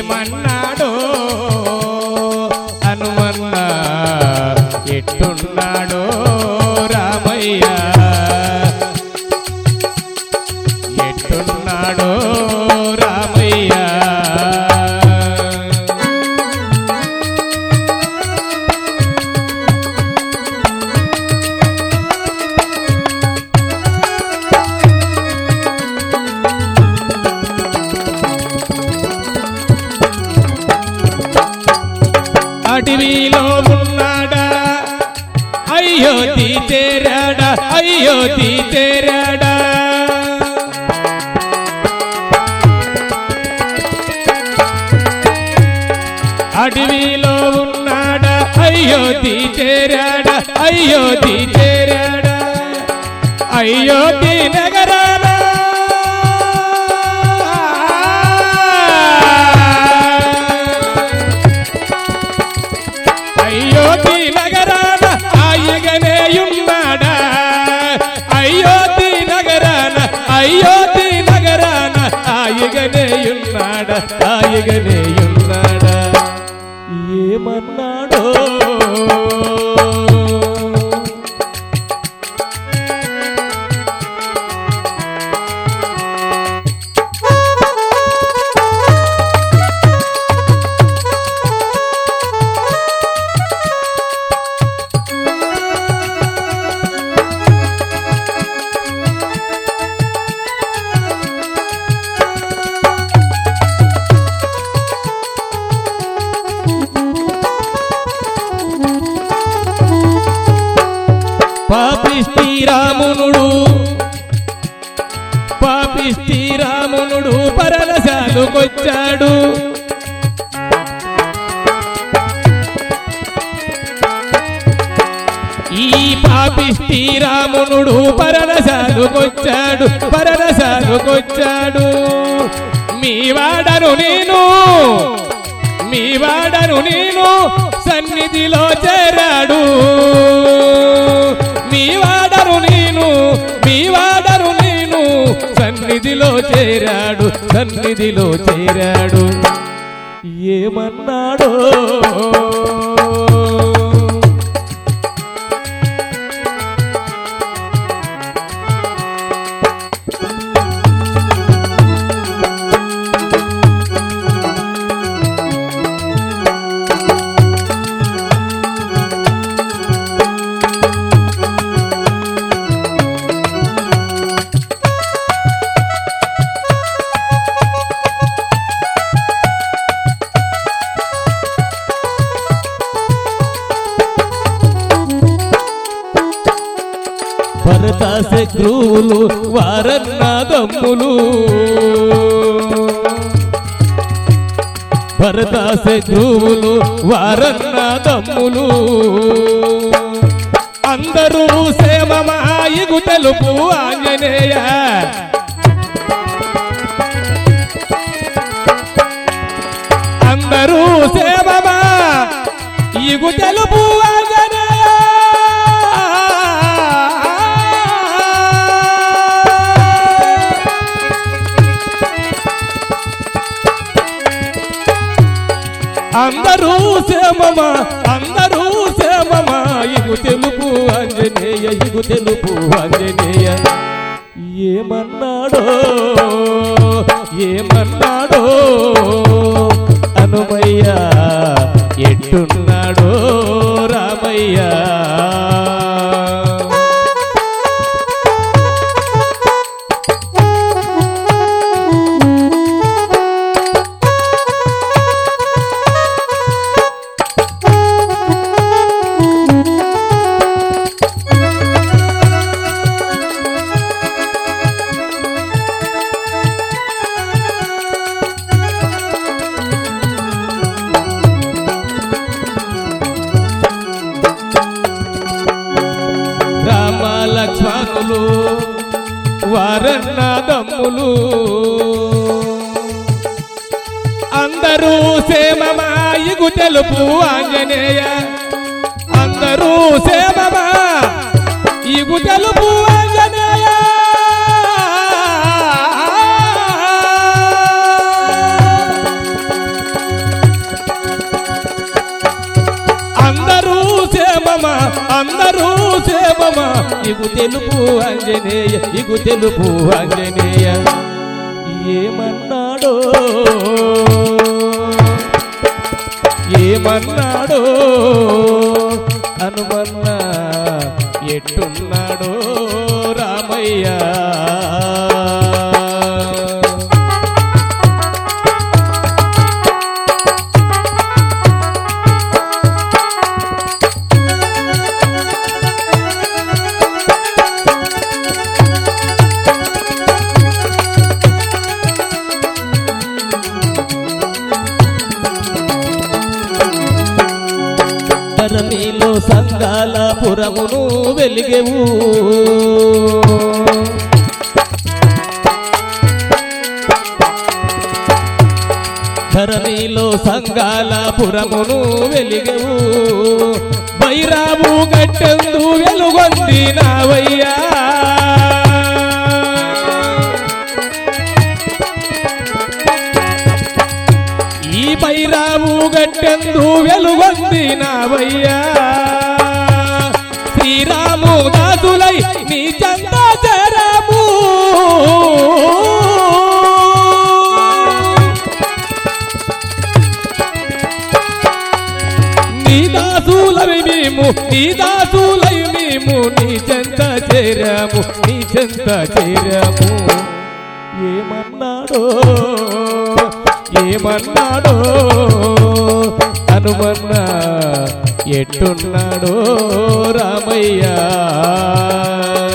ఏమన్నాడో హనుమన్న ఎట్టున్నాడో రామయ్య ఎట్టున్నాడో రామయ్య అడవిలో ఉన్నాడా అయోధ్య చేరాడా అయోధ్య చేరాడా అడవిలో ఉన్నాడా అయోధ్య చేరాడా అయోధ్య చేరాడా అయోధ్య నగరాన అయోధ్య నగరాన ఆయగనేయున్నాడా అయోధ్య నగరాన ఆయగనేయున్నాడా ఆయగనేయున్నాడా ఏమన్నాడో పాపిష్టి రామునుడు పరలశాలుకొచ్చాడు ఈ పాపిష్టి రామునుడు పరలశాలుకొచ్చాడు మీ వాడను నేను సన్నిధిలో చేరాడు మీ వాడను నేను సన్నిధిలో చేరాడు ఏమన్నాడో భరత శత్రువులు వారన్నదమ్ములు భరత శత్రువులు వారన్నదమ్ములు అందరూ సేమమాయిగు తెలుపు ఆంజనేయ అందరూ సేమమా ఇగు తెలుపు ఆంజనేయ అందరూ సేమమా ఇగు తెలుపు ఆంజనేయ ఏమన్నాడో హనుమయ్య ఎట్టున్నాడో రామయ్య లక్ష్మణులు వారన్నదమ్ములు అందరూ సేమమాయిగు తెలుపు ఆంజనేయ అందరూ సేమమా ఇగు తెలుపు ఆంజనేయ సేమమా ఇగు తెలుపు ఆంజనేయ ఇగు తెలుపు ఆంజనేయ ఏమన్నాడో ఏమన్నాడో హనుమన్న ఎట్టున్నాడో రామయ్య ధరణిలో సంగాల పురమును వెలిగెవు ధరణిలో సంగాల పురమును వెలిగెవు బైరాము గట్టెందు వెలుగొందినావయ్యా ఈ బైరాము గట్టెందు వెలుగొందినావయ్యా శ్రీరాము దాసులై నీ చంద చేరాము నీ దాసులై మేము నీ దాసులై మేము నీ చెంత చేరాము నీ చెంత చేరాము ఏమన్నాడో ఏమన్నాడో హనుమన్న ఎట్టున్నాడో రామయ్య